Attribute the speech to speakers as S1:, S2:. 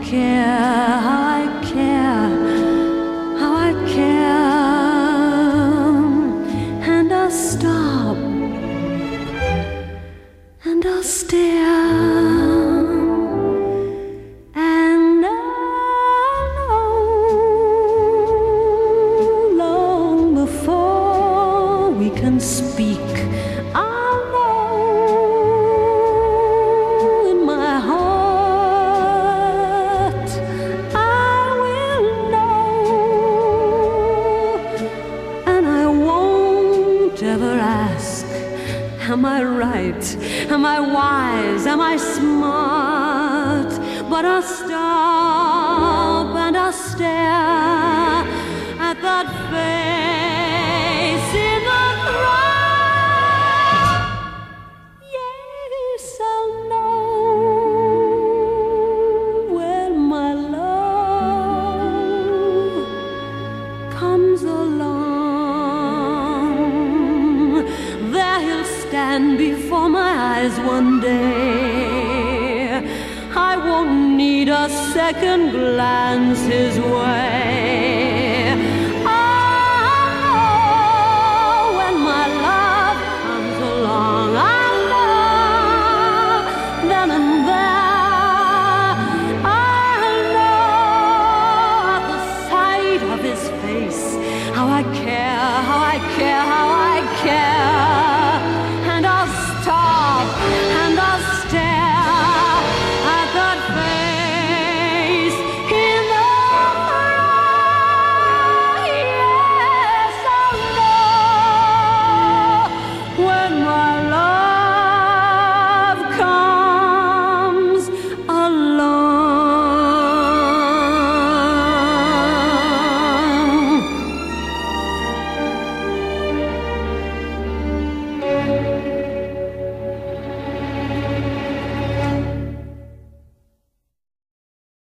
S1: care, how I care, how I care. And I'll stop and I'll stare. And I know long before we can speak, I'll know in my heart, I will know. And I won't ever ask, am I right? Am I wise? Am I smart? But I'll stop and I'll stare at that face in the crowd. Yes, I'll know when my love comes along. There he'll stand before my eyes one day. I won't need a second glance his way.